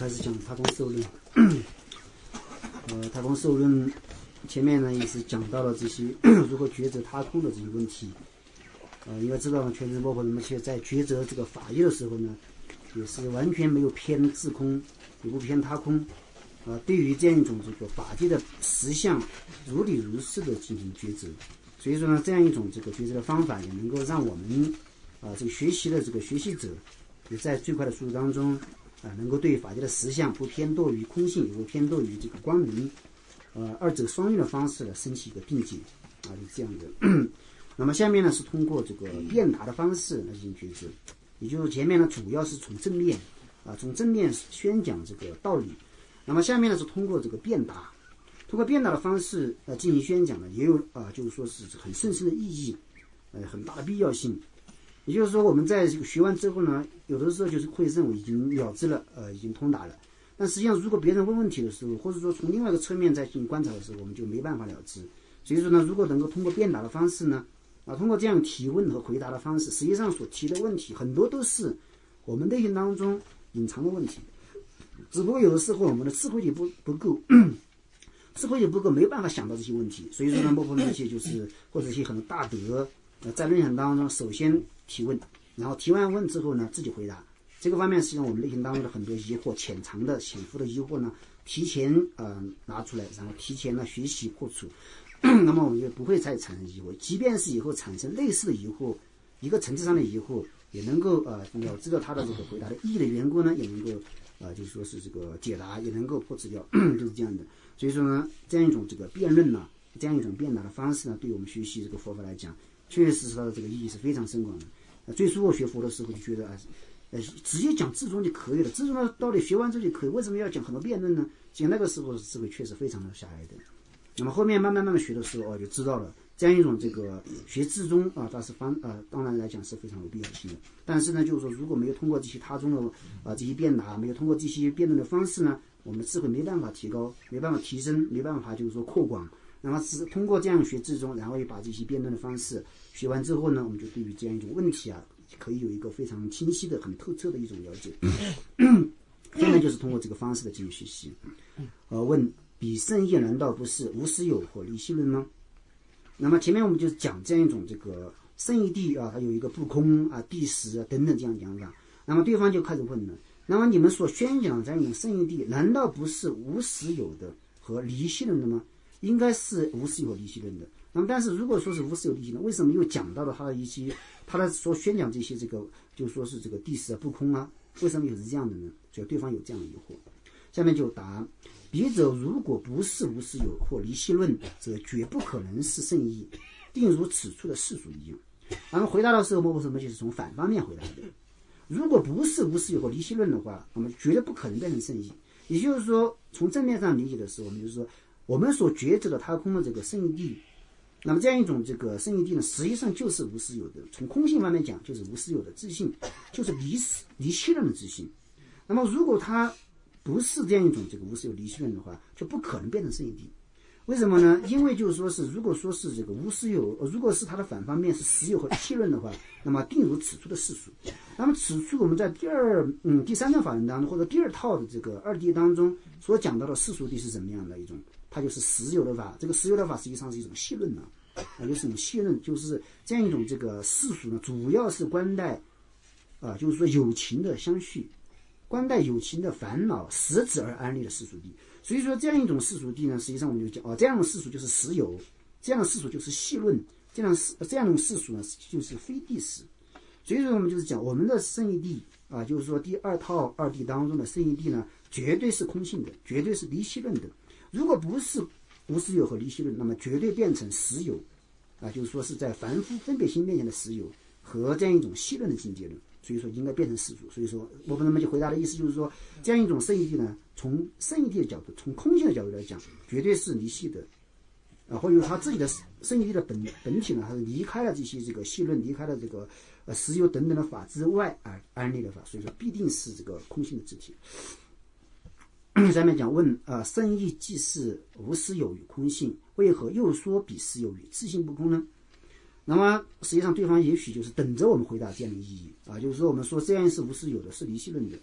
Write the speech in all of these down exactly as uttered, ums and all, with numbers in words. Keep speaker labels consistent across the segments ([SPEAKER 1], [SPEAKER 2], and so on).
[SPEAKER 1] 开始讲他空受论。呃，他空受论前面呢也是讲到了这些如何抉择他空的这些问题。呃，应该知道呢，全真波婆那么些在抉择这个法义的时候呢，也是完全没有偏自空，也不偏他空。啊、呃，对于这样一种这个法界的实相，如理如是的进行抉择。所以说呢，这样一种这个抉择的方法，也能够让我们啊、呃、这个学习的这个学习者，也在最快的速度当中啊、呃，能够对法界的实相不偏堕于空性，也不偏堕于这个光明，呃，二者双运的方式呢，升起一个并解啊，就是这样的。那么下面呢是通过这个辩答的方式来进行抉择，也就是前面呢主要是从正面啊，从正面宣讲这个道理。那么下面呢是通过这个辩答，通过辩答的方式呃进行宣讲呢，也有啊、呃、就是说是很甚深的意义，呃很大的必要性。也就是说我们在这个学完之后呢，有的时候就是会认为已经了知了，呃已经通达了。但实际上如果别人问问题的时候，或者说从另外一个侧面再进行观察的时候，我们就没办法了知。所以说呢，如果能够通过辩答的方式呢，啊通过这样提问和回答的方式，实际上所提的问题很多都是我们内心当中隐藏的问题。只不过有的时候我们的智慧力不不够，智慧力不够，没办法想到这些问题。所以说呢，莫婆那些就是或者一些很多大德，呃，在论讲当中首先提问，然后提完问之后呢，自己回答。这个方面实际上我们内心当中的很多疑惑、潜藏的、潜伏的疑惑呢，提前呃拿出来，然后提前呢学习破除，那么我们就不会再产生疑惑。即便是以后产生类似的疑惑，一个层次上的疑惑，也能够呃了知道他的这个回答的意义的缘故呢，也能够。呃，就是说是这个解答也能够破除掉，就是这样的。所以说呢，这样一种这个辩论呢，这样一种辩答的方式呢，对我们学习这个佛法来讲，确确实实它的这个意义是非常深广的。呃、最初我学佛的时候就觉得啊，呃，直接讲至宗就可以了，至宗的道理学完之后就可以，为什么要讲很多辩论呢？讲那个时候智慧确实非常的狭隘的。那么后面慢慢慢慢学的时候，哦，就知道了这样一种这个学至宗啊，它是方啊，当然来讲是非常有必要性的。但是呢，就是说如果没有通过这些他宗的啊这些辩答，没有通过这些辩论的方式呢，我们的智慧没办法提高，没办法提升，没办法就是说扩广。那么是通过这样学至宗，然后也把这些辩论的方式学完之后呢，我们就对于这样一种问题啊，可以有一个非常清晰的、很透彻的一种了解。现在就是通过这个方式的进行学习。呃，问。彼圣义难道不是无实有或离系论吗？那么前面我们就讲这样一种这个圣义谛啊，它有一个不空啊、谛实啊等等这样讲法。那么对方就开始问了：那么你们所宣讲这样一种圣义谛，难道不是无实有的和离系论的吗？应该是无实有和离系论的。那么但是如果说是无实有离系论，为什么又讲到了他的一些他的所宣讲这些这个就说是这个谛实啊、不空啊，为什么又是这样的呢？所以对方有这样的疑惑。下面就答。笔者如果不是无实有或离系论，则绝不可能是圣义，定如此处的世俗一样。然后回答的时候，莫婆什么就是从反方面回答的。如果不是无实有或离系论的话，那么绝对不可能变成圣义。也就是说，从正面上理解的时候，我们就是说，我们所觉知的他空的这个圣义谛，那么这样一种这个圣义谛呢，实际上就是无实有的。从空性方面讲，就是无实有的自性，就是离离系论的自性。那么如果它不是这样一种这个无实有离系论的话，就不可能变成圣义谛。为什么呢？因为就是说是，如果说是这个无实有，如果是它的反方面是实有和系论的话，那么定如此处的世俗。那么此处我们在第二嗯第三个法门当中，或者第二套的这个二谛当中所讲到的世俗谛是怎么样的一种？它就是实有的法。这个实有的法实际上是一种系论呢，啊，就是一种系论，就是这样一种这个世俗呢，主要是关待啊，就是说有情的相续。关待有情的烦恼实质而安立的世俗谛。所以说这样一种世俗谛呢，实际上我们就讲哦，这样的世俗就是实有，这样的世俗就是系论，这样这样一种世俗呢就是非谛实。所以说我们就是讲我们的圣义谛啊，就是说第二套二谛当中的圣义谛呢，绝对是空性的，绝对是离系论的。如果不是无实有和离系论，那么绝对变成实有啊，就是说是在凡夫分别心面前的实有和这样一种系论的境界论。所以说应该变成世俗。所以说我们那么就回答的意思就是说，这样一种圣义谛呢，从圣义谛的角度，从空性的角度来讲，绝对是离系的啊，或者说他自己的圣义谛的本本体呢，还是离开了这些这个系论，离开了这个呃实有等等的法之外而安立的法，所以说必定是这个空性的自体。下面讲问啊，圣义既是无实有与空性，为何又说彼实有与自性不空呢？那么实际上对方也许就是等着我们回答这样的意义啊，就是说我们说这样是无实有的，是离系论的，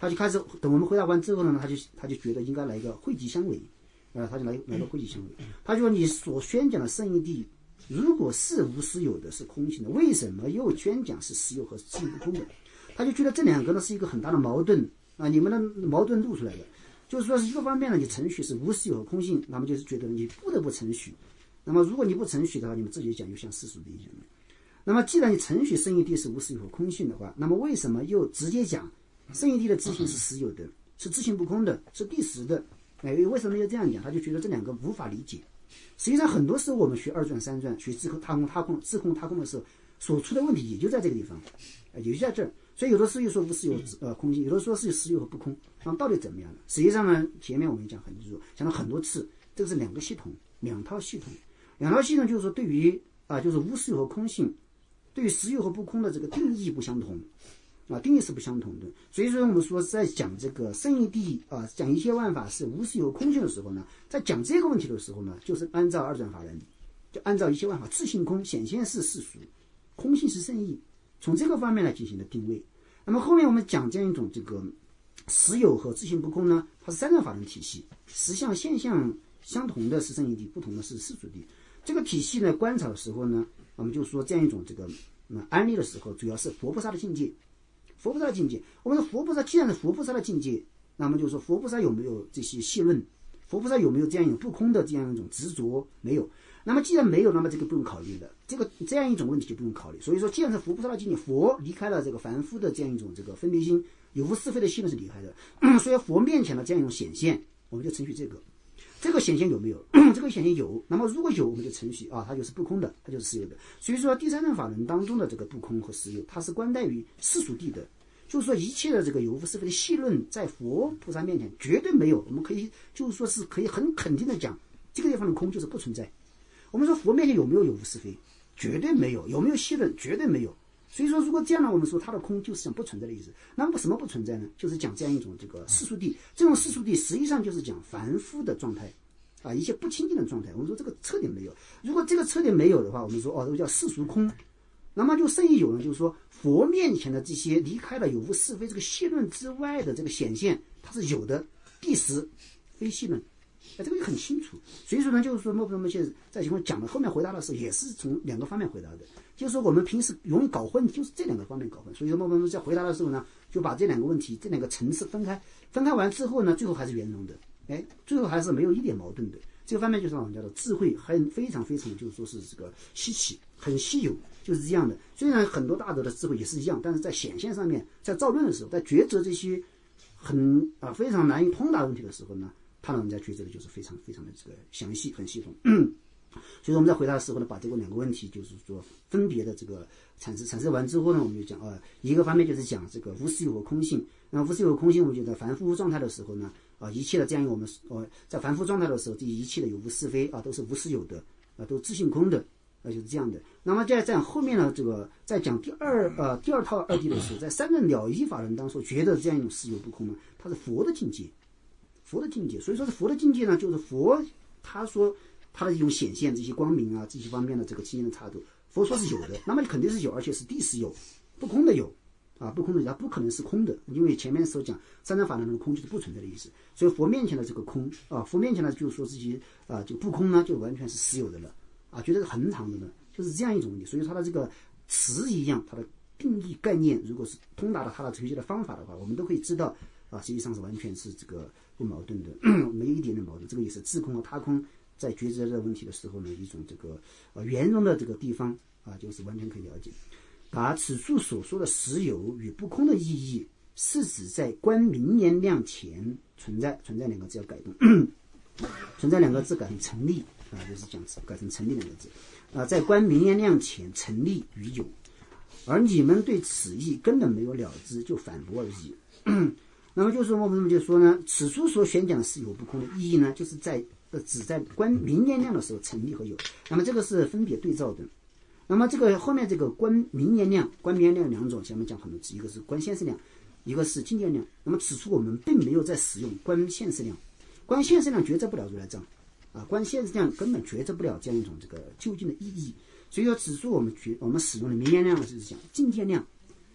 [SPEAKER 1] 他就开始等我们回答完之后呢，他就他就觉得应该来一个讳疾相违，啊，他就来来个讳疾相违。他就说你所宣讲的圣义谛，如果是无实有的，是空性的，为什么又宣讲是实有和自性不空的？他就觉得这两个呢是一个很大的矛盾啊，你们的矛盾露出来的，就是说是一个方面呢，你承许是无实有和空性，那么就是觉得你不得不承许。那么如果你不承许的话，你们自己讲就像世俗的一样。那么既然你承许圣义谛是无实有和空性的话，那么为什么又直接讲圣义谛的自性是实有的，是自性不空的，是第十的？哎，为什么要这样讲？他就觉得这两个无法理解。实际上很多时候我们学二转三转，学自空他空他空自空他空的时候，所出的问题也就在这个地方，也就在这儿。所以有的时候又说无实有呃空性，有的说是实有和不空，那么到底怎么样呢？实际上呢，前面我们讲很多讲了很多次，这个是两个系统，两套系统，两套系统就是说对于啊、呃、就是无实有和空性，对于实有和不空的这个定义不相同。啊，定义是不相同的，所以说我们说在讲这个圣义谛啊，讲一切万法是无实有空性的时候呢，在讲这个问题的时候呢，就是按照二转法轮，就按照一切万法自性空，显现是世俗，空性是圣义，从这个方面来进行的定位。那么后面我们讲这样一种这个实有和自性不空呢，它是三转法轮体系，实相现象相同的是圣义谛，不同的是世俗谛。这个体系呢，观察的时候呢，我们就说这样一种这个嗯安利的时候，主要是佛菩萨的境界。佛菩萨的境界，我们说佛菩萨既然是佛菩萨的境界，那么就是说佛菩萨有没有这些细论？佛菩萨有没有这样一种不空的这样一种执着？没有。那么既然没有，那么这个不用考虑的，这个这样一种问题就不用考虑。所以说，既然是佛菩萨的境界，佛离开了这个凡夫的这样一种这个分别心，有无是非的细论是离开的。嗯、所以佛面前的这样一种显现，我们就承许这个。这个显现有没有？这个显现有，那么如果有，我们就承许啊，它就是不空的，它就是实有的。所以说，第三转法轮当中的这个不空和实有，它是观待于世俗谛的，就是说一切的这个有无是非的细论，在佛菩萨面前绝对没有。我们可以就是说是可以很肯定的讲，这个地方的空就是不存在。我们说佛面前有没有有无是非？绝对没有。有没有细论？绝对没有。所以说，如果这样呢，我们说它的空就是讲不存在的意思。那么什么不存在呢？就是讲这样一种这个世俗谛，这种世俗谛实际上就是讲凡夫的状态，啊，一些不清净的状态。我们说这个彻底没有。如果这个彻底没有的话，我们说哦，这个叫世俗空。那么就圣义有呢，就是说佛面前的这些离开了有无是非这个细论之外的这个显现，它是有的。第十，非细论。哎，这个就很清楚。所以说呢，就是说莫不那么些在情况讲的后面回答的时候，也是从两个方面回答的。就是说我们平时容易搞混，就是这两个方面搞混。所以说莫不那么在回答的时候呢，就把这两个问题、这两个层次分开，分开完之后呢，最后还是圆融的。哎，最后还是没有一点矛盾的。这个方面就是我们叫做智慧，很非常非常就是说是这个稀奇，很稀有，就是这样的。虽然很多大德的智慧也是一样，但是在显现上面，在造论的时候，在抉择这些很啊非常难以通达问题的时候呢，他让人家抉择的就是非常非常的这个详细，很系统。嗯所以说我们在回答的时候呢，把这个两个问题就是说分别的这个阐释阐释完之后呢，我们就讲啊，一个方面就是讲这个无实有和空性。那无实有和空性，我们觉得凡夫状态的时候呢，啊，一切的这样我们呃在凡夫状态的时候，这一切的有无是非啊，都是无实有的啊，都是自性空的啊，就是这样的。那么在在后面呢，这个在讲第二呃第二套二谛的时候，在三论了义法轮当中，觉得这样一种实有不空呢，它是佛的境界，佛的境界。所以说是佛的境界呢，就是佛他说他的一种显现，这些光明啊，这些方面的这个清净的差度，佛说是有的，那么肯定是有，而且是地实有，不空的有。啊，不空的，它不可能是空的，因为前面所讲三藏法轮的空就是不存在的意思，所以佛面前的这个空啊，佛面前呢就是说自己啊，这个不空呢就完全是实有的了啊，觉得是恒常的呢，就是这样一种问题。所以它的这个词一样，它的定义概念，如果是通达了它的哲学的方法的话，我们都可以知道啊，实际上是完全是这个不矛盾的，没有一点点矛盾。这个也是自空和他空在抉择这个问题的时候呢，一种这个呃圆融的这个地方啊，就是完全可以了解。把此处所说的实有与不空的意义，是指在观明言量前存在，存在两个字要改动，存在两个字改成成立啊，就是讲改成成立两个字啊，在观明言量前成立与有，而你们对此意根本没有了知，就反驳而已。那么就是我们就说呢，此处所宣讲的实有不空的意义呢，就是在呃只在观明言量的时候成立和有，那么这个是分别对照的。那么这个后面这个观明言量，观明言量两种，前面讲很多次，一个是观现世量，一个是境界量。那么此处我们并没有在使用观现世量，观现世量抉择不了如来藏啊，观现世量根本抉择不了这样一种这个究竟的意义。所以说此处我们觉我们使用的明言量是讲境界量，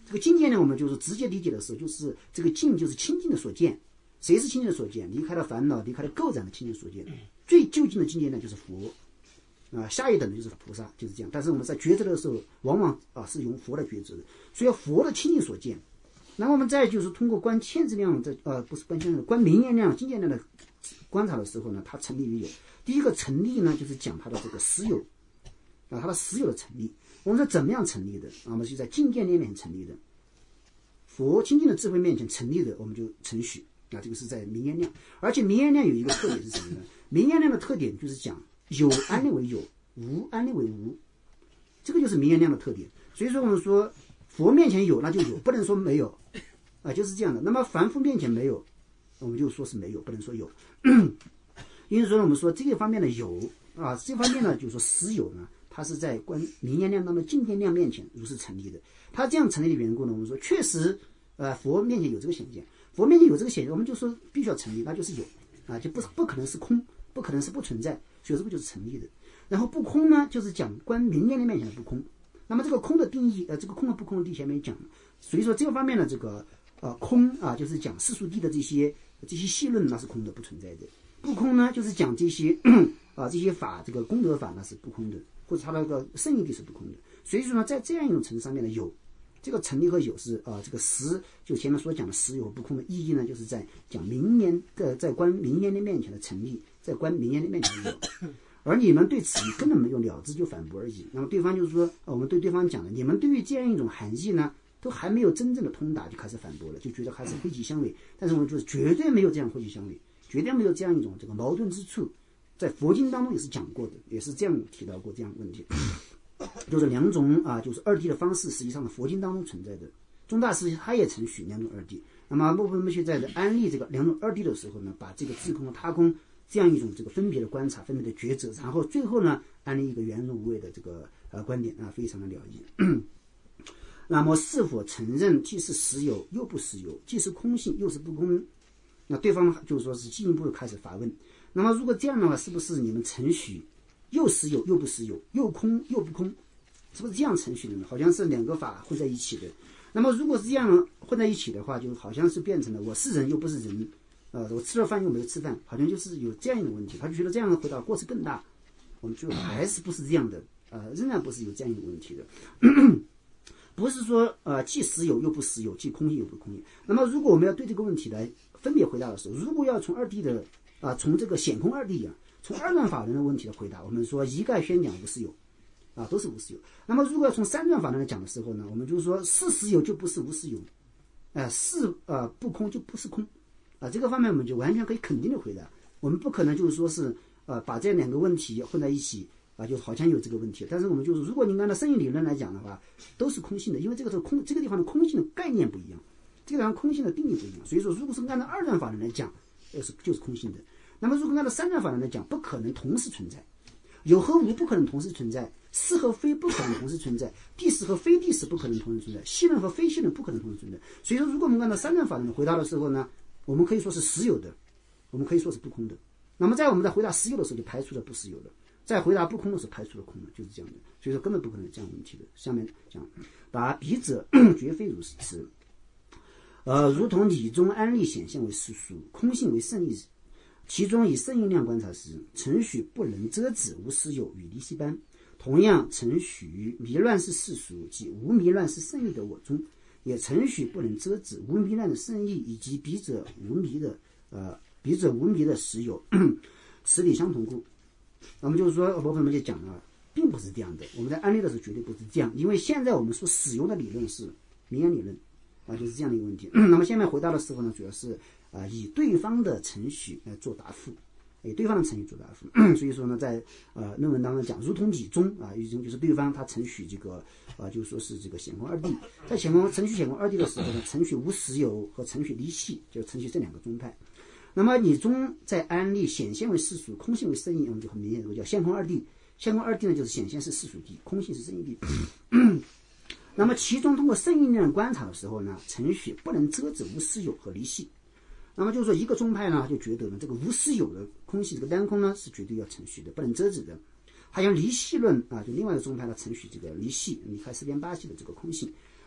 [SPEAKER 1] 这个境界呢，我们就是直接理解的时候，就是这个境就是清净的所见。谁是清净的所见？离开了烦恼，离开了构染的清净所见。最究竟的境界呢，就是佛啊，下一等的就是菩萨，就是这样。但是我们在抉择的时候，往往啊是用佛来抉择的，所以佛的清净所见。那我们再就是通过观千质量的呃不是观千质量，观明眼量、境界量的观察的时候呢，它成立于有。第一个成立呢，就是讲它的这个实有啊，它的实有的成立。我们说怎么样成立的？啊，我们是在境界面前成立的，佛清净的智慧面前成立的，我们就承许。啊，这个是在明眼量，而且明眼量有一个特点是什么呢？明眼量的特点就是讲有安立为有，无安立为无，这个就是明眼量的特点。所以说我们说佛面前有，那就有，不能说没有啊，就是这样的。那么凡夫面前没有，我们就说是没有，不能说有。因此说我们说这个方面的有啊，这方面呢就是说实有呢，它是在观明眼量当中境界量面前如是成立的。它这样成立的缘故呢，我们说确实呃佛面前有这个显现。佛面前有这个显现，我们就说必须要成立，那就是有啊，就不不可能是空，不可能是不存在，所以这个就是成立的。然后不空呢，就是讲观明眼的面前的不空。那么这个空的定义，呃，这个空和不空的定义前面讲，所以说这个方面呢，这个呃空啊，就是讲世俗谛的这些这些细论，那是空的，不存在的。不空呢，就是讲这些啊这些法，这个功德法那是不空的，或者它那个圣义谛是不空的。所以说呢，在这样一种层次上面呢，有。这个成立和有是啊，这个实就前面所讲的实有不空的意义呢，就是在讲明眼的在观明眼的面前的成立，在观明眼的面前的有，而你们对此根本没有了知就反驳而已。那么对方就是说，我们对对方讲了，你们对于这样一种含义呢，都还没有真正的通达，就开始反驳了，就觉得还是非其相违。但是我们就是绝对没有这样非其相违，绝对没有这样一种这个矛盾之处，在佛经当中也是讲过的，也是这样提到过这样的问题。就是两种啊，就是二谛的方式，实际上的佛经当中存在的。宗大师他也承许两种二谛。那么莫夫学在的安立这个两种二谛的时候呢，把这个自空和他空这样一种这个分别的观察、分别的抉择，然后最后呢，安立一个圆融无为的这个呃观点啊，非常的了义。那么是否承认既是实有又不实有，既是空性又是不空？那对方就是说是进一步开始发问。那么如果这样的话，是不是你们承许？又实有又不实有，又空又不空，是不是这样程序的呢？好像是两个法混在一起的。那么如果是这样混在一起的话，就好像是变成了我是人又不是人，呃，我吃了饭又没有吃饭，好像就是有这样一种问题。他就觉得这样的回答过失更大。我们就还是不是这样的，呃，仍然不是有这样一个问题的。不是说呃既实有又不实有，既空性又不空性。那么如果我们要对这个问题来分别回答的时候，如果要从二谛的啊、呃，从这个显空二谛啊。从二段法人的问题的回答，我们说一概宣讲无实有，啊，都是无实有。那么如果要从三段法人来讲的时候呢，我们就是说是实有就不是无实有，呃，是呃不空就不是空，啊，这个方面我们就完全可以肯定的回答。我们不可能就是说是呃把这两个问题混在一起啊，就好像有这个问题。但是我们就是如果您按照圣义理论来讲的话，都是空性的，因为这个是空这个地方的空性的概念不一样，这个地方空性的定义不一样。所以说，如果是按照二段法人来讲，呃是就是空性的。那么如果按照三段法人来讲，不可能同时存在，有和无不可能同时存在，是和非不可能同时存在，谛实和非谛实不可能同时存在，信论和非信论不可能同时存在。所以说，如果我们按照三段法人回答的时候呢，我们可以说是实有的，我们可以说是不空的。那么在我们在回答实有的时候，就排除了不实有的；在回答不空的时候，排除了空的，就是这样的。所以说根本不可能有这样问题的。下面讲，答彼者绝非如此。呃，如同理中安立显现为世俗，空性为圣义。其中以圣义量观察时，承许不能遮止无实有与离析般。同样，承许迷乱是世俗，即无迷乱是圣义的我中，也承许不能遮止无迷乱的圣义以及彼者无迷的呃彼者无迷的实有，此理相同故。那么就是说，我们就讲了，并不是这样的。我们在安立的时候绝对不是这样，因为现在我们所使用的理论是明眼理论啊，就是这样的一个问题。那么下面回答的时候呢，主要是。啊，以对方的程序来做答复，以对方的程序做答复。所以说呢，在呃论文当中讲，如同理中啊，一种就是对方他程序这个啊，就是说是这个显空二谛，在显空程序显空二谛的时候呢，程序无实有和程序离系，就程序这两个宗派。那么理中在安立显现为世俗，空性为圣义，我们就很明显，这个叫现空二谛。现空二谛呢，就是显现是世俗谛，空性是圣义谛。那么其中通过圣义量观察的时候呢，程序不能遮止无实有和离系。那么就是说，一个宗派呢就觉得呢，这个无实有的空性，这个单空呢是绝对要承许的，不能遮止的。还有离系论啊，就另外一个宗派呢承许这个离系，离开四边八系的这个空性。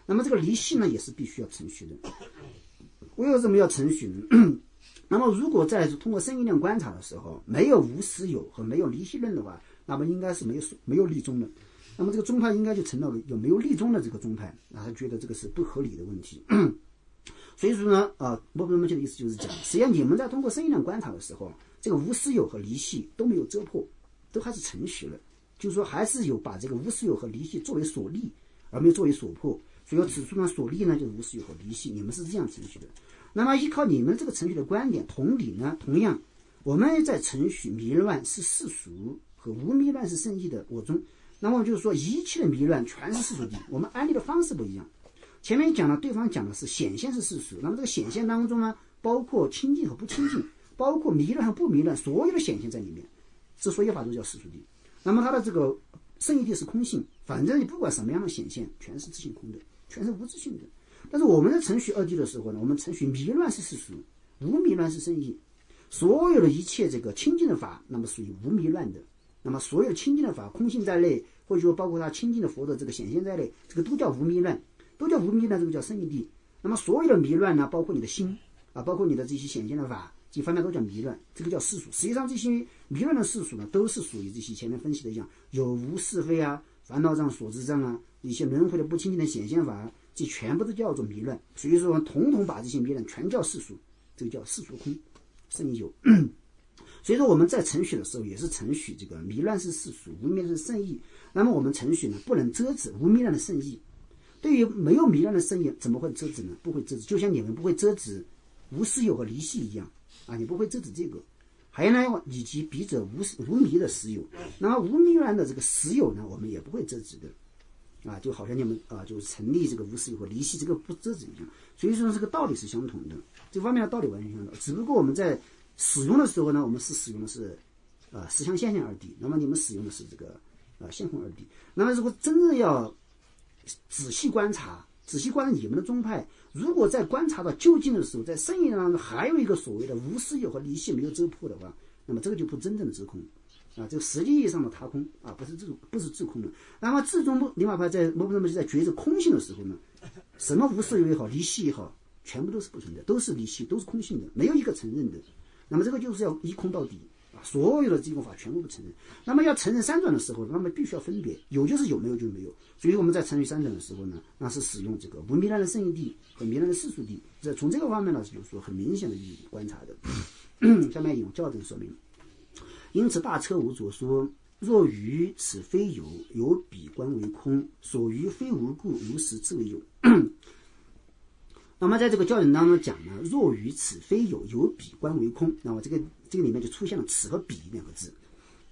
[SPEAKER 1] 那么这个离系呢，也是必须要程序的。为什么要程序呢？那么如果在通过生意量观察的时候，没有无实有和没有离系论的话，那么应该是没有没有立宗的。那么这个宗派应该就成了有没有立宗的这个宗派，那他觉得这个是不合理的问题。所以说呢，啊，波普门切的意思就是讲，实际上你们在通过生意量观察的时候，这个无实有和离系都没有遮破，都还是程序了，就是说还是有把这个无实有和离系作为所立，而没有作为所破。所以说此处呢，所立呢就是无实有和离系，你们是这样程序的。那么依靠你们这个程序的观点，同理呢，同样我们在程序迷乱是世俗和无迷乱是圣意的我中，那么就是说一切的迷乱全是世俗谛，我们安利的方式不一样。前面讲了，对方讲的是显现是世俗，那么这个显现当中呢，包括清净和不清净，包括迷乱和不迷乱，所有的显现在里面，这所有法都叫世俗谛。那么它的这个圣意谛是空性，反正你不管什么样的显现，全是自性空的，全是无自性的。但是我们在程序二谛的时候呢，我们程序迷乱是世俗，无迷乱是圣意，所有的一切这个清净的法，那么属于无迷乱的。那么所有的清净的法，空性在内，或者说包括它清净的佛的这个显现在内，这个都叫无迷乱，都叫无迷乱，这个叫圣意谛。那么所有的迷乱呢，包括你的心啊，包括你的这些显现的法，这方面都叫迷乱，这个叫世俗。实际上这些迷乱的世俗呢，都是属于这些前面分析的一样，有无是非啊，烦恼障、所知障啊，一些轮回的不清净的显现法，这全部都叫做迷乱。所以说统统把这些迷乱全叫世俗，这个叫世俗空，圣意有。所以说我们在程序的时候也是程序这个迷乱是世俗，无迷乱是圣意。那么我们程序呢，不能遮止无迷乱的圣意。对于没有迷乱的圣意，怎么会遮止呢？不会遮止，就像你们不会遮止无实有和离系一样啊，你不会遮止这个。还有呢，以及笔者无无迷的实有，那么无迷乱的这个实有呢，我们也不会遮止的啊，就好像你们啊，就是成立这个无实有和离系这个不遮止一样。所以说这个道理是相同的，这方面的道理完全相同，只不过我们在使用的时候呢，我们是使用的是呃实相现象二谛，那么你们使用的是这个呃现空二谛。那么如果真正要仔细观察，仔细观察你们的宗派，如果在观察到究竟的时候，在圣意当中还有一个所谓的无实有和离系没有遮破的话，那么这个就不真正的自空啊，这个实际意义上的他空啊，不是自不是自空的。那么自中另外派在摩诃萨在觉知空性的时候呢，什么无实有也好，离系也好，全部都是不存在，都是离系，都是空性的，没有一个承认的。那么这个就是要一空到底啊，所有的这个法全部不承认。那么要承认三转的时候，那么必须要分别，有就是有，没有就是没有。所以我们在程序三转的时候呢，那是使用这个无迷乱的圣意谛和迷乱的世俗谛。这从这个方面呢，就是说很明显的意义观察的。下面引用校正说明。因此大车无所说，若于此非有，有彼观为空，所于非无故，无实自为有。那么在这个教典当中讲呢，若于此非有，有彼观为空，那么这个这个里面就出现了此和彼两个字。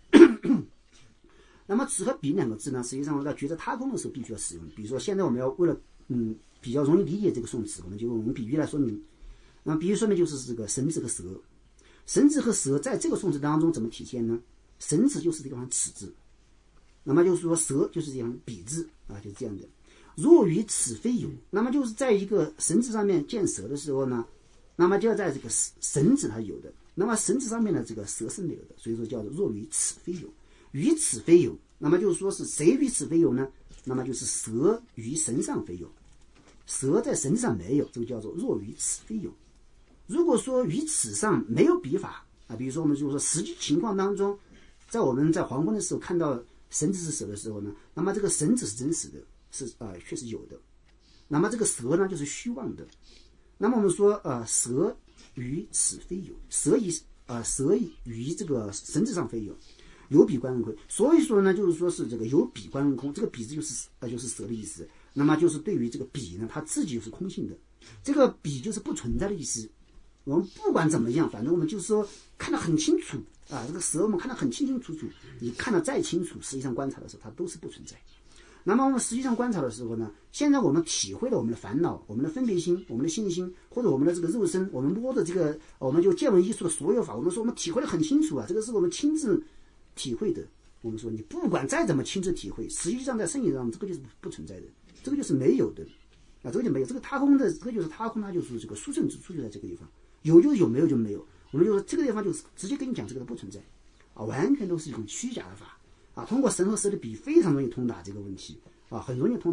[SPEAKER 1] 那么此和彼两个字呢，实际上在觉得他空的时候必须要使用。比如说现在我们要为了嗯比较容易理解这个宋词，我们就用比喻来说明。那么比喻说明就是这个神字和蛇，神字和蛇在这个宋词当中怎么体现呢？神字就是这个地方此字，那么就是说蛇就是这样彼字啊，就是这样的。若于此非有，那么就是在一个神字上面见蛇的时候呢，那么就要在这个神字它有的，那么神字上面的这个蛇是没有的，所以说叫做若于此非有。于此非有，那么就是说是谁于此非有呢？那么就是蛇于神上非有，蛇在神上没有，这个叫做若于此非有。如果说于此上没有笔法啊，比如说我们就是说实际情况当中，在我们在黄昏的时候看到神子是蛇的时候呢，那么这个神子是真实的，是啊、呃、确实有的。那么这个蛇呢就是虚妄的。那么我们说呃蛇于此非有，蛇于呃蛇于这个神子上非有。有彼观为空，所以说呢，就是说是这个有彼观为空，这个彼字就是呃就是蛇的意思。那么就是对于这个彼呢，它自己就是空性的，这个彼就是不存在的意思。我们不管怎么样，反正我们就是说看得很清楚啊，这个蛇我们看得很清清楚楚，你看得再清楚，实际上观察的时候它都是不存在。那么我们实际上观察的时候呢，现在我们体会了我们的烦恼、我们的分别心、我们的信心，或者我们的这个肉身，我们摸的这个，我们就见闻艺术的所有法，我们说我们体会得很清楚啊，这个是我们亲自体会的。我们说你不管再怎么亲自体会，实际上在圣意上这个就是不存在的，这个就是没有的啊，这个就没有。这个他空的，这个就是他空，它就是这个殊胜之处就在这个地方，有就是有，没有就没有。我们就说这个地方就是直接跟你讲这个不存在啊，完全都是一种虚假的法啊。通过神和蛇的比，非常容易通达这个问题啊，很容易通达。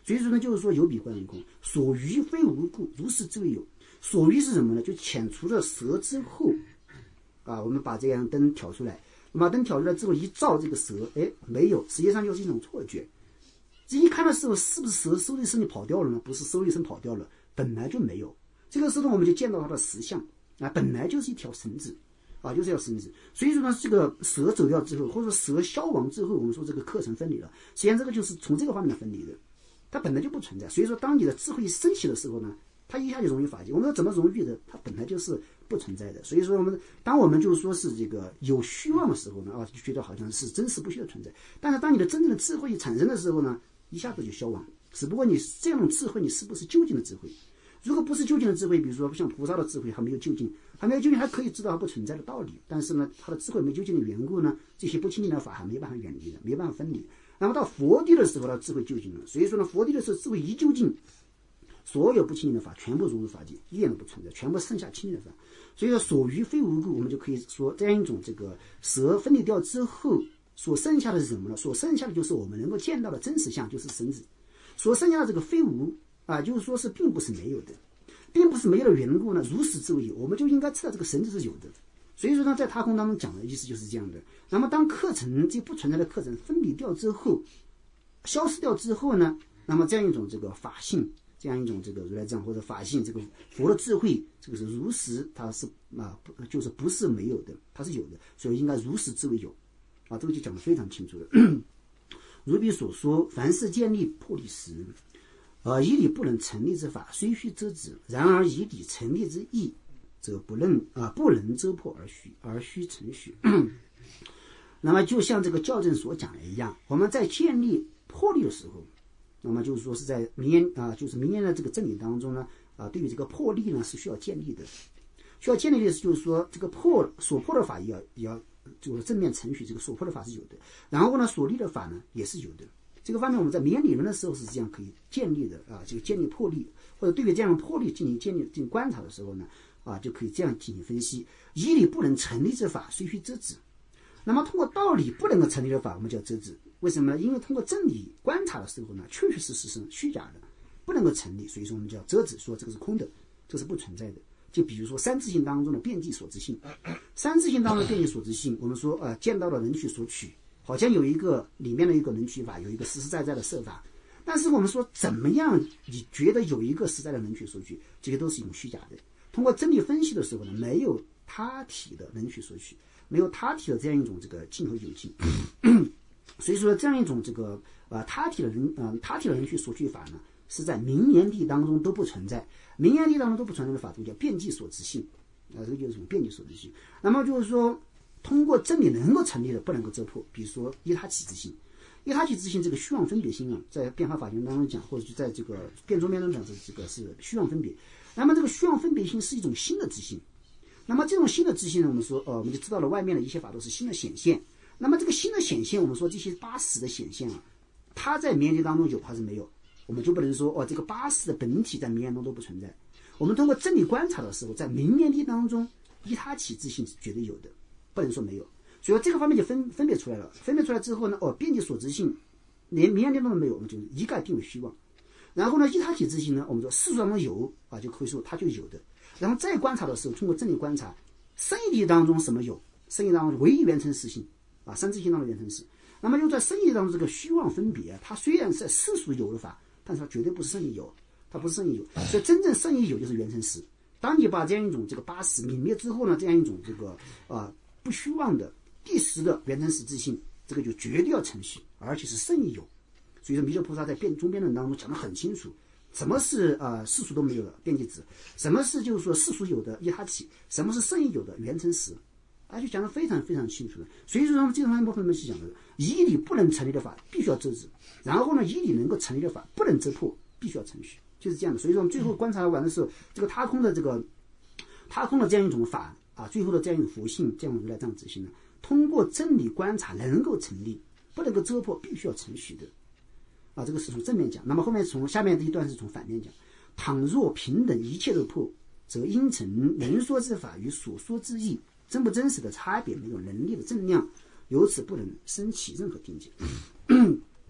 [SPEAKER 1] 所以说呢，就是说有比观为空，所余非无故，如是之谓有。所余是什么呢？就遣除了蛇之后，啊，我们把这样灯挑出来，把灯挑出来之后一照这个蛇，哎，没有，实际上就是一种错觉。这一看的时候，是不是蛇嗖的一声就跑掉了呢？不是，嗖的一声跑掉了，本来就没有。这个时候我们就见到它的实相啊，本来就是一条绳子啊，就是一条绳子。所以说呢，这个蛇走掉之后，或者说蛇消亡之后，我们说这个课程分离了，实际上这个就是从这个方面分离的，它本来就不存在。所以说，当你的智慧升起的时候呢，它一下就融于法界。我们说怎么融于的？它本来就是不存在的。所以说，我们当我们就是说是这个有虚妄的时候呢，啊，就觉得好像是真实不虚的存在。但是当你的真正的智慧产生的时候呢，一下子就消亡。只不过你这样的智慧，你是不是究竟的智慧？如果不是究竟的智慧，比如说像菩萨的智慧还没有究竟，还没有究竟，还可以知道它不存在的道理。但是呢，他的智慧没究竟的缘故呢，这些不清净的法还没办法远离的，没办法分离。那么到佛地的时候，他智慧究竟了。所以说呢，佛地的时候智慧一究竟，所有不清净的法全部融入法界，一点都不存在，全部剩下清净的法。所以说所余非无故，我们就可以说这样一种这个蛇分离掉之后，所剩下的是什么呢？所剩下的就是我们能够见到的真实相，就是绳子。所剩下的这个非无啊，就是说是并不是没有的，并不是没有的缘故呢，如实之谓有，我们就应该知道这个绳子是有的。所以说呢，在他空当中讲的意思就是这样的。那么当课程这不存在的课程分离掉之后，消失掉之后呢，那么这样一种这个法性，这样一种这个如来藏或者法性，这个佛的智慧，这个是如实，它是啊，就是不是没有的，它是有的，所以应该如实之谓有啊，这个就讲得非常清楚了。如彼所说，凡是建立破例时，呃，以理不能成立之法，虽须遮之；然而以理成立之意，则不能啊、呃，不能遮破而虚，而虚成虚。那么，就像这个教证所讲的一样，我们在建立破例的时候，那么就是说是在明言啊、呃，就是明言的这个真理当中呢，啊、呃，对于这个破例呢是需要建立的，需要建立的是就是说这个破所破的法也要也要。就是正面程序，这个所破的法是有的，然后呢，所立的法呢也是有的。这个方面我们在明言理论的时候是这样可以建立的啊，就建立破例，或者对于这样的破例进行建立进行观察的时候呢，啊，就可以这样进行分析。以理不能成立之法，虽须遮止。那么通过道理不能够成立的法，我们叫遮止。为什么呢？因为通过真理观察的时候呢，确确实实是虚假的，不能够成立，所以说我们叫遮止，说这个是空的，这是不存在的。就比如说三自性当中的遍计所知性，三自性当中的遍计所知性，我们说呃见到了能取所取，好像有一个里面的一个能取法，有一个实实在在的设法。但是我们说怎么样你觉得有一个实在的能取所取，这些都是一种虚假的。通过真理分析的时候呢，没有他体的能取所取，没有他体的这样一种这个境和有境。所以说这样一种这个呃他体的人呃他体的能取所取法呢，是在明言地当中都不存在，明言地当中都不存在的法度叫遍计所知性，啊，这个就是遍计所知性。那么就是说，通过真理能够成立的，不能够遮破。比如说依他起之性，依他起之性这个虚妄分别心啊，在变化法经当中讲，或者就在这个辩中辩中讲，这这个是虚妄分别。那么这个虚妄分别心是一种新的知性。那么这种新的知性呢，我们说，呃，我们就知道了外面的一些法都是新的显现。那么这个新的显现，我们说这些八识的显现啊，它在明言地当中有还是没有？我们就不能说哦，这个八识的本体在明言中都不存在。我们通过真理观察的时候，在明言地当中，依他起自性是绝对有的，不能说没有。所以这个方面就分分别出来了。分别出来之后呢，哦，遍计所知性连明言地当中没有，我们就一概定为虚妄。然后呢，依他起自性呢，我们说世俗当中有啊，就可以说它就有的。然后再观察的时候，通过真理观察，生义地当中什么有？生义当中唯一缘成实性啊，三自性当中缘成实。那么又在生义当中这个虚妄分别，它虽然是在世俗有的法，但是它绝对不是圣义有，它不是圣义有，所以真正圣义有就是缘成实。当你把这样一种这个八识泯灭之后呢，这样一种这个啊、呃、不虚妄的第十的缘成实自性，这个就绝对要成虚，而且是圣义有。所以说弥勒菩萨在辩中辩论当中讲得很清楚，什么是啊、呃、世俗都没有的遍计子，什么是就是说世俗有的依他起，什么是圣义有的缘成实，他就讲得非常非常清楚的。所以说这方面部分我们是讲的，以理不能成立的法必须要遮止，然后呢，以理能够成立的法不能遮破，必须要成虚，就是这样的。所以说我们最后观察完的时候，这个他空的这个他空的这样一种法啊，最后的这样一种佛性，这样如来藏自性呢，通过真理观察能够成立，不能够遮破，必须要成虚的啊。这个是从正面讲。那么后面从下面这一段是从反面讲，倘若平等一切都破，则因成能说之法与所说之意真不真实的差别，没有能力的正量，由此不能升起任何定见。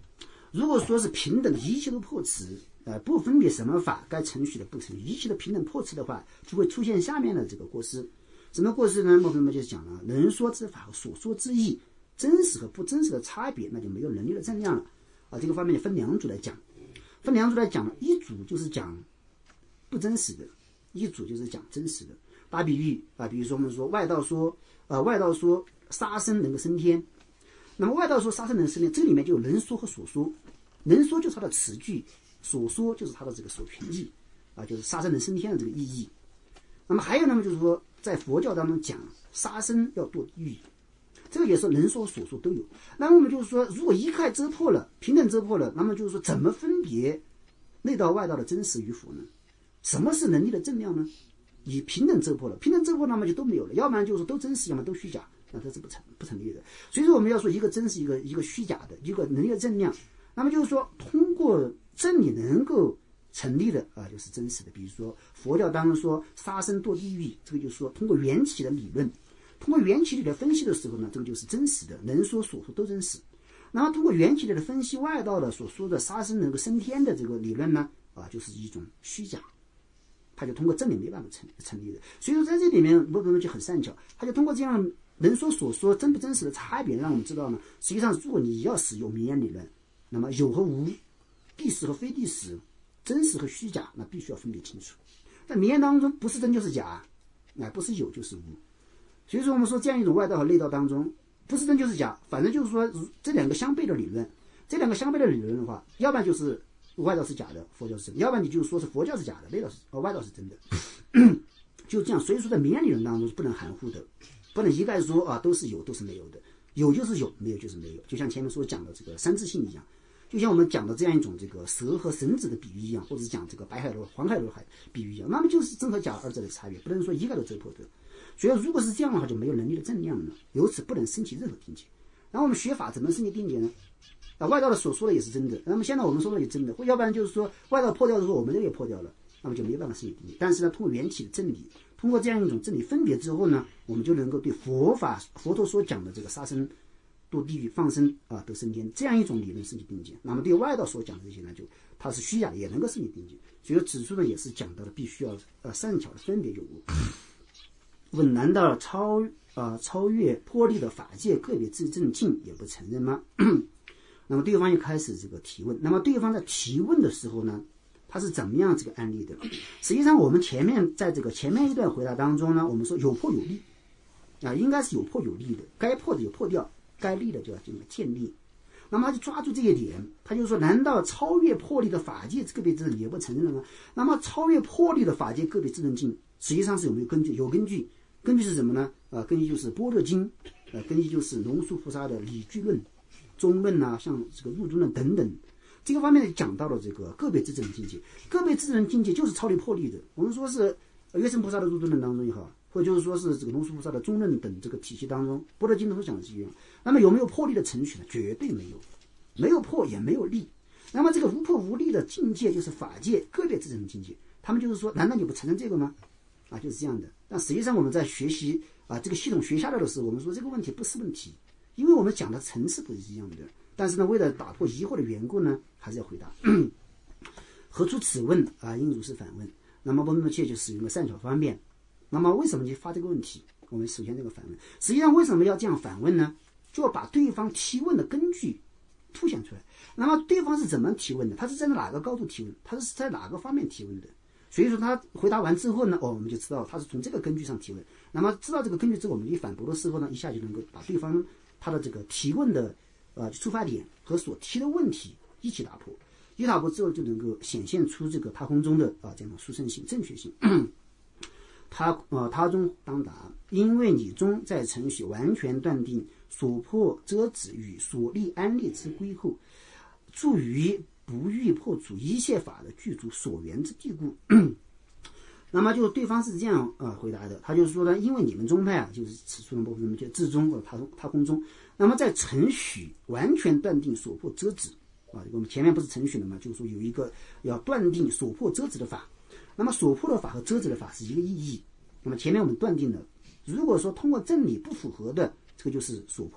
[SPEAKER 1] 如果说是平等的一切都破此，呃，不分别什么法该程序的不程序，一切的平等破此的话，就会出现下面的这个过失。什么过失呢？莫非嘛就是讲了人说之法和所说之意真实和不真实的差别，那就没有能力的正量了啊。这个方面分两组来讲，分两组来讲，一组就是讲不真实的，一组就是讲真实的。打比喻啊，比如说我们说外道说，呃，外道说杀生能够升天，那么外道说杀生能升天，这里面就有能说和所说，能说就是它的词句，所说就是它的这个所权义啊，就是杀生能升天的这个意义。那么还有那么就是说，在佛教当中讲杀生要堕地狱，这个也是能说所说都有。那么我们就是说，如果一概遮破了，平等遮破了，那么就是说怎么分别内道外道的真实与否呢？什么是能力的正量呢？以平等遮破了，平等遮破那么就都没有了，要不然就是都真实，要么都虚假，那这是不成不成立的。所以说我们要说一个真实，一个一个虚假的，一个能力的正量。那么就是说，通过真理能够成立的啊，就是真实的。比如说佛教当中说杀生堕地狱，这个就是说通过缘起的理论，通过缘起理的分析的时候呢，这个就是真实的，能说所说都真实。然后通过缘起理的分析外道的所说的杀生能够升天的这个理论呢，啊，就是一种虚假。他就通过真理没办法成成立的，所以说在这里面我们就很善巧，他就通过这样能说所说真不真实的差别，让我们知道呢，实际上如果你要使用名言理论，那么有和无，地实和非地实，真实和虚假，那必须要分别清楚。在名言当中，不是真就是假，啊，不是有就是无。所以说我们说这样一种外道和内道当中，不是真就是假，反正就是说这两个相悖的理论，这两个相悖的理论的话，要不然就是外道是假的，佛教是真的，要不然你就说是佛教是假的，内道是哦外道是真的，就这样。所以说在名言理论当中是不能含糊的，不能一概说啊都是有都是没有的，有就是有，没有就是没有。就像前面所讲的这个三自性一样，就像我们讲的这样一种这个蛇和绳子的比喻一样，或者是讲这个白海螺黄海螺海比喻一样，那么就是真和假二者的差别，不能说一概都遮破的。所以如果是这样的话，就没有能力的正量了，由此不能升起任何境界。然后我们学法怎么升起定解呢？啊，外道的所说的也是真的，那么现在我们说的也真的，或要不然就是说外道破掉的时候，我们这个也破掉了，那么就没办法升起定解。但是呢，通过缘起的真理，通过这样一种真理分别之后呢，我们就能够对佛法佛陀所讲的这个杀生、堕地狱、放生啊得升天这样一种理论升起定解。那么对外道所讲的这些呢，就它是虚假的，也能够升起定解。所以指出呢，也是讲到了必须要呃善巧的分别有无。问难道超啊、呃、超越破例的法界个别自证境也不承认吗？那么对方又开始这个提问，那么对方在提问的时候呢，他是怎么样这个案例的？实际上我们前面在这个前面一段回答当中呢，我们说有破有立啊，应该是有破有立的，该破的有破掉，该立的就要进行建立。那么他就抓住这一点，他就说难道超越破例的法界个别自证也不承认了吗？那么超越破例的法界个别自证境实际上是有没有根据？有根据，根据是什么呢？啊，根据就是般若经，呃，根据就是龙树菩萨的理据论、中论啊，像这个入中论等等，这个方面讲到了这个个别自证境界。个别自证境界就是超离破例的。我们说是月生菩萨的入中论当中也好，或者就是说是这个龙树菩萨的中论等这个体系当中，般若经都讲的是一样。那么有没有破例的程序呢？绝对没有，没有破也没有立。那么这个无破无立的境界就是法界个别自证境界。他们就是说，难道你不承认这个吗？啊，就是这样的。但实际上我们在学习啊这个系统学下来的时候，我们说这个问题不是问题，因为我们讲的层次不是一样的。但是呢，为了打破疑惑的缘故呢，还是要回答。何出此问啊？应如是反问。那么我们切就使用了善巧方便。那么为什么就发这个问题？我们首先这个反问，实际上为什么要这样反问呢？就要把对方提问的根据凸显出来。那么对方是怎么提问的？他是在哪个高度提问？他是在哪个方面提问的？所以说他回答完之后呢，哦，我们就知道他是从这个根据上提问。那么知道这个根据之后，我们一反驳的时候呢，一下就能够把对方他的这个提问的呃出发点和所提的问题一起打破。一打破之后，就能够显现出这个他空中的啊这样的殊胜性、正确性。他呃他中当答，因为你中在程序完全断定所破遮止与所立安立之归后，助于不欲破除一切法的具足所缘之地故。那么就对方是这样啊、呃、回答的，他就是说呢，因为你们宗派啊，就是此处的部分就自宗或者他他空中，那么在程序完全断定所破遮止啊，我们前面不是程序了吗？就是说有一个要断定所破遮止的法，那么所破的法和遮止的法是一个意义。那么前面我们断定了，如果说通过正理不符合的，这个就是所破的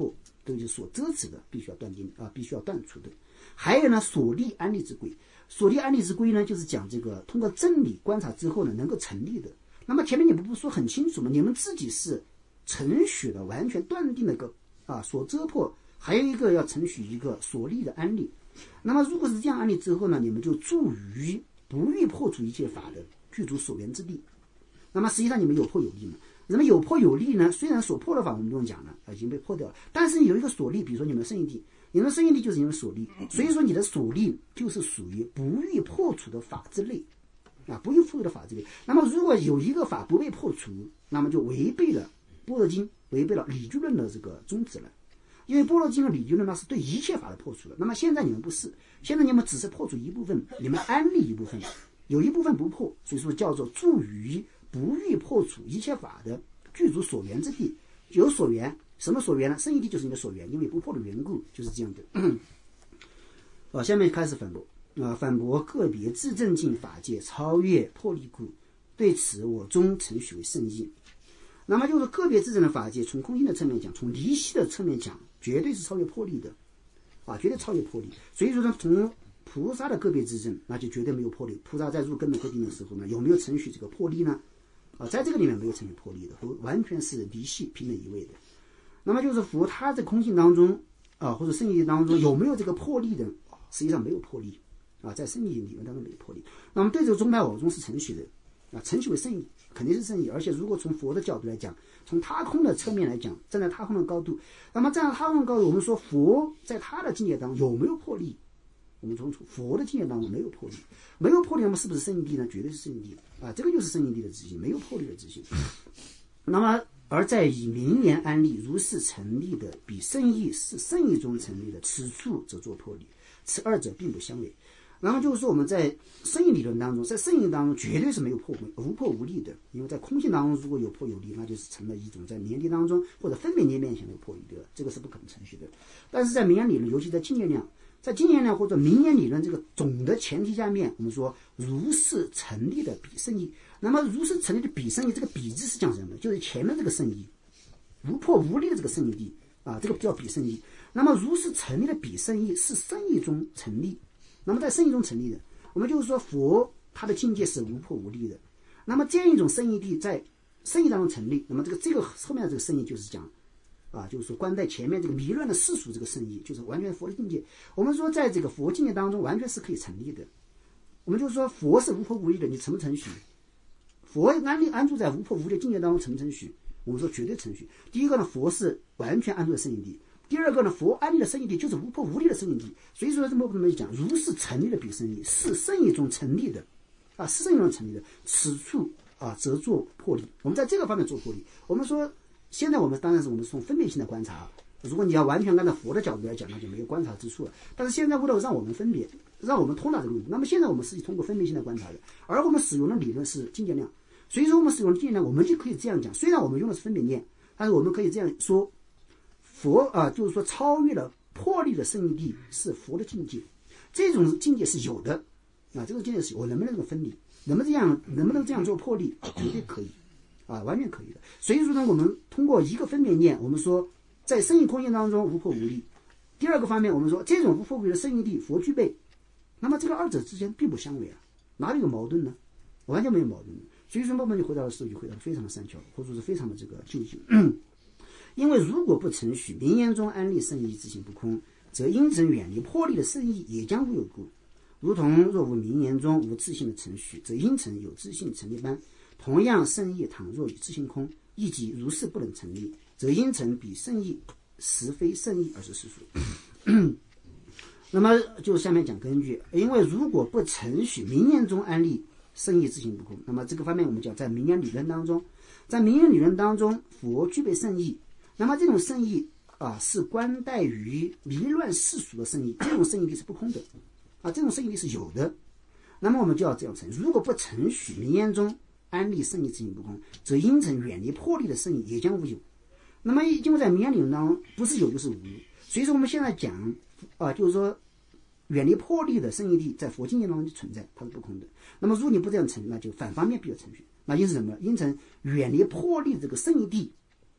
[SPEAKER 1] 都就是所遮止的，必须要断定啊，必须要断除的。还有呢，所立安立之规，所立安立之规呢，就是讲这个通过真理观察之后呢，能够成立的。那么前面你们不是说很清楚吗？你们自己是承许的，完全断定了个啊所遮破，还有一个要承许一个所立的安立。那么如果是这样安立之后呢，你们就助于不欲破除一切法的具足所缘之地。那么实际上你们有破有立嘛？那么有破有立呢？虽然所破的法我们不用讲了，已经被破掉了，但是有一个所立，比如说你们的圣义地，你们的圣义地就是因为所立，所以说你的所立就是属于不欲破除的法之内啊，不欲破除的法之内。那么如果有一个法不被破除，那么就违背了般若经，违背了理据论的这个宗旨了。因为般若经和理据论呢是对一切法的破除的，那么现在你们不是，现在你们只是破除一部分，你们安立一部分，有一部分不破，所以说叫做助于不欲破除一切法的具足所缘之地。有所缘，什么所缘呢？圣义地就是你的所缘，因为不破的缘故，就是这样的。啊，下面开始反驳啊，反驳个别自证境法界超越破例故，对此我终承许为圣义。那么就是个别自证的法界，从空性的侧面讲，从离系的侧面讲，绝对是超越破例的啊，绝对超越破例。所以说呢，从菩萨的个别自证，那就绝对没有破例。菩萨在入根本慧定的时候呢，有没有承许这个破例呢？啊，在这个里面没有承许破例的，都完全是离系平等一位的。那么就是佛他在空性当中啊，或者圣义当中有没有这个破例的？实际上没有破例啊，在圣义理论当中没有破例。那么对这个宗派我宗是承许的啊，承许为圣义，肯定是圣义。而且如果从佛的角度来讲，从他空的侧面来讲，站在他空的高度，那么站在他空的高度，我们说佛在他的境界当中有没有破例？我们从佛的境界当中没有破例，没有破例，那么是不是圣义地呢？绝对是圣义地啊，这个就是圣义地的自信，没有破例的自信。那么而在以名言安立如是成立的，比圣义是圣义中成立的，此处则作破例，此二者并不相违。那么就是说我们在圣义理论当中，在圣义当中绝对是没有破无破无立的，因为在空性当中如果有破有立，那就是成了一种在名言地当中或者分别念面前的破有立，这个是不可能程序的。但是在名言理论，尤其在经验量，在经验量或者名言理论这个总的前提下面，我们说如是成立的比圣义。那么如是成立的比圣义，这个比字是讲什么？就是前面这个圣义无破无立的这个圣义地啊，这个叫比圣义。那么如是成立的比圣义是圣义中成立，那么在圣义中成立的，我们就是说佛他的境界是无破无立的。那么这样一种圣义地在圣义当中成立，那么这个这个后面的这个圣义就是讲啊，就是说观待前面这个迷乱的世俗这个圣义，就是完全佛的境界。我们说在这个佛境界当中完全是可以成立的。我们就是说佛是无破无立的，你承不承许？佛安立安住在无破无立的境界当中承不承许？我们说绝对承许。第一个呢，佛是完全安住在圣义地；第二个呢，佛安立的圣义地就是无破无立的圣义地。所以说这么这么讲，如是成立的比圣义，是圣义中成立的啊，是圣义中成立的，此处啊则做破例。我们在这个方面做破例。我们说现在我们当然是我们从分别性的观察，如果你要完全按照佛的角度来讲，那就没有观察之处了。但是现在为了让我们分别，让我们通达这个路，那么现在我们是通过分别性的观察的，而我们使用的理论是境界量。所以说我们使用的境界量，我们就可以这样讲，虽然我们用的是分别念，但是我们可以这样说，佛啊，就是说超越了破例的圣义地是佛的境界，这种境界是有的啊，这个境界是有，我能不能这个分离，能不能这样，能不能这样做破例，绝对可以啊，完全可以的。所以说呢，我们通过一个分别念，我们说在圣义空性当中无破无立。第二个方面，我们说这种无破无立的圣义地佛具备，那么这个二者之间并不相违啊，哪里有矛盾呢？完全没有矛盾。所以说，慢慢就回答的时候就回答的非常的善巧，或者是非常的这个究竟。因为如果不承许名言中安立圣义自性不空，则因曾远离破例的圣义也将无有故。如同若无名言中无自性的承许，则因曾有自性成立般。同样，圣义倘若与自性空，亦即如是不能成立，则因曾比圣义实非圣义而是世俗。那么就下面讲根据，因为如果不承许名言中安立圣义自性不空，那么这个方面我们讲在名言理论当中，在名言理论当中，佛具备圣义，那么这种圣义啊是观待于迷乱世俗的圣义，这种圣义力是不空的啊，这种圣义力是有的。那么我们就要这样承，如果不承许名言中安立圣义自性不空，则因曾远离破例的圣义也将无有。那么因为在名言理论当中，不是有就是无，所以说我们现在讲啊，就是说远离破例的圣义力在佛经验当中就存在，它是不空的。那么如果你不这样承，那就反方面必有程序。那因是什么？因曾远离破例这个圣义地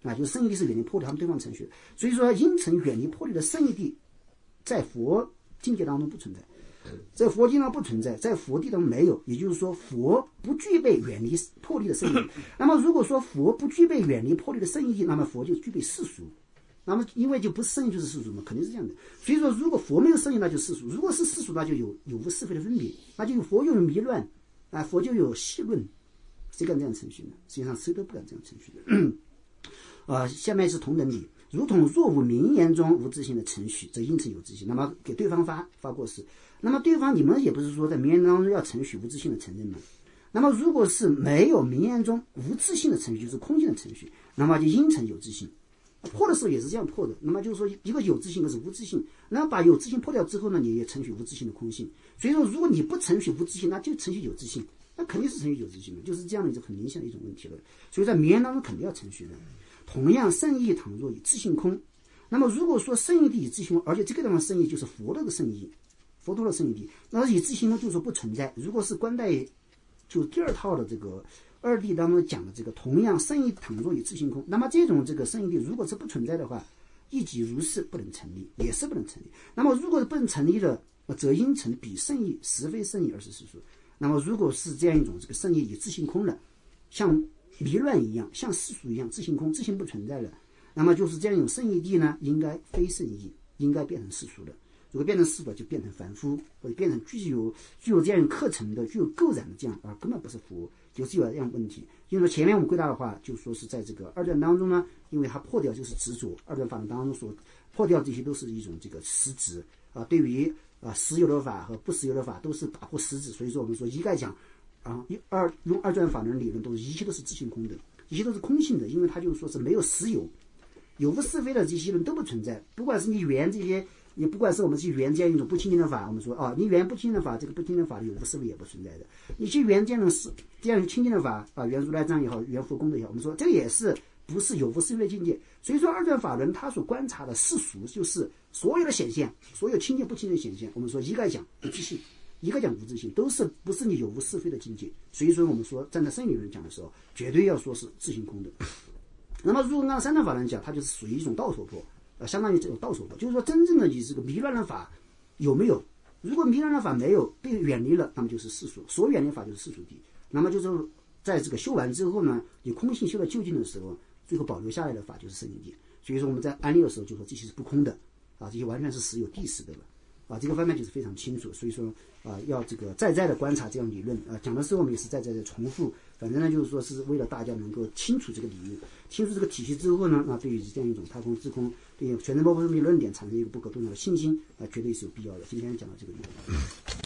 [SPEAKER 1] 啊，就是圣义地是远离魄力，他们对方程序。所以说因成远离魄力的圣义地在佛境界当中不存在，在佛经上不存在，在佛地当中没有，也就是说佛不具备远离魄力的圣义地。那么如果说佛不具备远离魄力的圣义地，那么佛就具备世俗，那么因为就不是圣义就是世俗嘛，肯定是这样的。所以说如果佛没有圣义，那就世俗，如果是世俗，那就有有无是非的分别，那就有佛就有迷乱啊，佛就有戏论，谁敢这样程序呢？实际上谁都不敢这样程序的。呃，下面是同等理，如同若无名言中无自性的程序，则因成有自性。那么给对方发发过失，那么对方你们也不是说在名言当中要程序无自性的承认吗？那么如果是没有名言中无自性的程序，就是空性的程序，那么就因成有自性。破的时候也是这样破的，那么就是说一个有自性，一个是无自性。然后把有自性破掉之后呢，你也程序无自性的空性。所以说，如果你不程序无自性，那就程序有自性，那肯定是程序有自性的，就是这样的一种很明显的一种问题了。所以在名言当中肯定要程序的。同样，圣义倘若以自性空，那么如果说圣义地以自性空，而且这个地方圣义就是佛的圣义，佛陀的圣义地，那以自性空就是说不存在。如果是观待就第二套的这个二谛当中讲的这个同样圣义倘若以自性空，那么这种这个圣义地如果是不存在的话，亦即如是不能成立，也是不能成立。那么如果是不能成立的，则因成比圣义实非圣义而是世俗。那么如果是这样一种这个圣义以自性空的，像迷乱一样，像世俗一样，自性空，自性不存在了，那么就是这样一种圣义地呢，应该非圣义，应该变成世俗的。如果变成世俗，就变成凡夫，或者变成具有具有这样课程的、具有构染的这样，而根本不是佛，就是有这样问题。因为前面我们归纳的话，就说是在这个二段当中呢，因为它破掉就是执着，二段法门当中所破掉这些都是一种这个实质啊，对于啊实有的法和不实有的法都是打破实质。所以说我们说一概讲。啊，二用二转法门理论都是一切都是自性空的，一切都是空性的，因为它就是说是没有实有，有无是非的这些人都不存在。不管是你圆这些，也不管是我们去圆这样一种不清净的法，我们说啊，你圆不清净的法，这个不清净的法有无是非也不存在的。你去圆这样的是这样清净的法啊，圆如来藏也好，圆佛功德也好，我们说这个也是不是有无是非的境界。所以说二转法轮它所观察的世俗就是所有的显现，所有清净不清净的显现，我们说一概讲不自性。一个讲无自性，都是不是你有无是非的境界。所以说我们说站在圣理论讲的时候，绝对要说是自性空的。那么如果按三段法论讲，它就是属于一种道所破，呃，相当于这种道所破，就是说真正的以这个迷乱的法有没有？如果迷乱的法没有被远离了，那么就是世俗，所远离法就是世俗谛。那么就是在这个修完之后呢，你空性修到究竟的时候，最后保留下来的法就是圣义谛。所以说我们在安立的时候就说这些是不空的啊，这些完全是实有谛实的了。啊，这个方面就是非常清楚，所以说啊，要这个再再的观察这样理论啊，讲的时候我们也是再再的重复，反正呢就是说是为了大家能够清楚这个理论，清楚这个体系之后呢，那对于这样一种他空自空，对于全真波波密论点产生一个不可动摇的信心啊，绝对是有必要的。今天讲到这个地方。